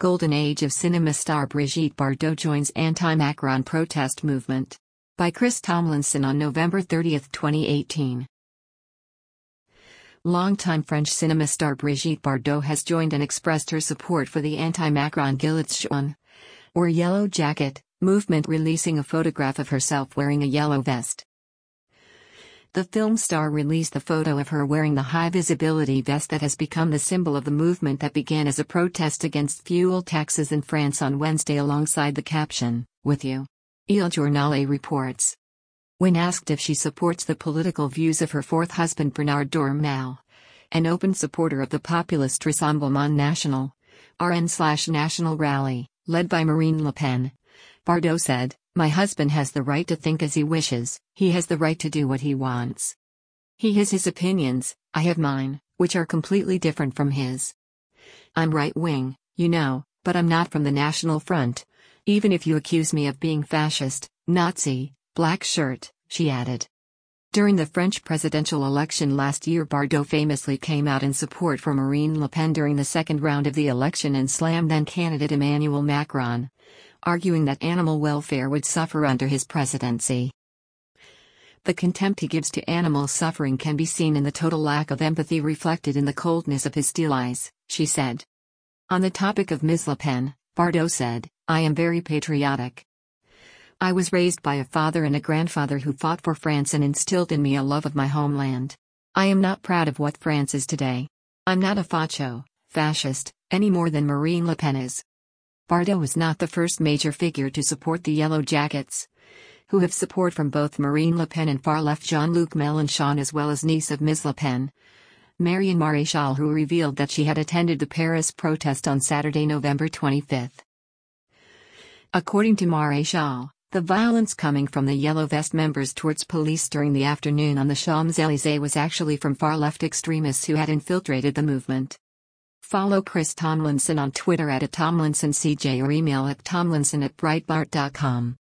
Golden Age of Cinema star Brigitte Bardot joins anti-Macron protest movement. By Chris Tomlinson on November 30, 2018. Longtime French cinema star Brigitte Bardot has joined and expressed her support for the anti-Macron Gilets jaunes, or Yellow Jacket, movement, releasing a photograph of herself wearing a yellow vest. The film star released a photo of her wearing the high-visibility vest that has become the symbol of the movement that began as a protest against fuel taxes in France on Wednesday, alongside the caption, "With you." Il Journal reports. When asked if she supports the political views of her fourth husband Bernard Dormal, an open supporter of the populist Rassemblement National, RN/National Rally, led by Marine Le Pen, Bardot said, "My husband has the right to think as he wishes, he has the right to do what he wants. He has his opinions, I have mine, which are completely different from his. I'm right-wing, you know, but I'm not from the National Front, even if you accuse me of being fascist, Nazi, black shirt," she added. During the French presidential election last year, Bardot famously came out in support for Marine Le Pen during the second round of the election and slammed then-candidate Emmanuel Macron, arguing that animal welfare would suffer under his presidency. The contempt he gives to animal suffering can be seen in the total lack of empathy reflected in the coldness of his steel eyes, she said. On the topic of Ms. Le Pen, Bardot said, "I am very patriotic. I was raised by a father and a grandfather who fought for France and instilled in me a love of my homeland. I am not proud of what France is today. I'm not a facho, fascist, any more than Marine Le Pen is." Bardot was not the first major figure to support the Yellow Jackets, who have support from both Marine Le Pen and far-left Jean-Luc Mélenchon, as well as niece of Ms. Le Pen, Marion Maréchal, who revealed that she had attended the Paris protest on Saturday, November 25. According to Maréchal, the violence coming from the Yellow Vest members towards police during the afternoon on the Champs-Élysées was actually from far-left extremists who had infiltrated the movement. Follow Chris Tomlinson on Twitter @TomlinsonCJ or email at tomlinson@breitbart.com.